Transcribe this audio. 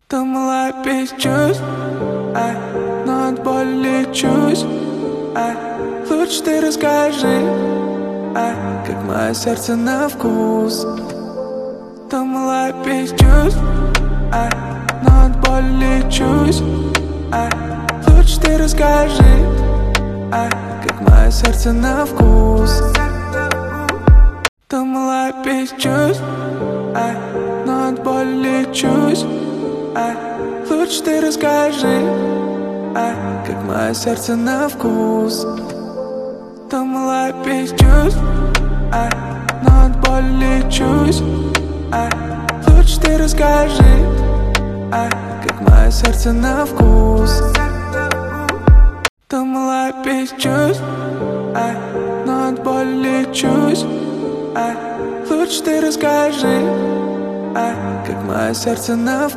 Ты млая без чувств, но от боли лечусь. Лучше ты расскажи, как мое сердце на вкус. Ты млая без чувств, но от боли лечусь. Лучше ты расскажи, как мое сердце на вкус. Ты млая без чувств, но от боли лечусь. Лучше ты расскажи, как мое сердце на вкус. Ты млая без чувств, но от боли лечусь. Лучше ты расскажи, как мое сердце на вкус. Ты млая без чувств, но от боли лечусь. Лучше ты расскажи, как мое сердце на вкус.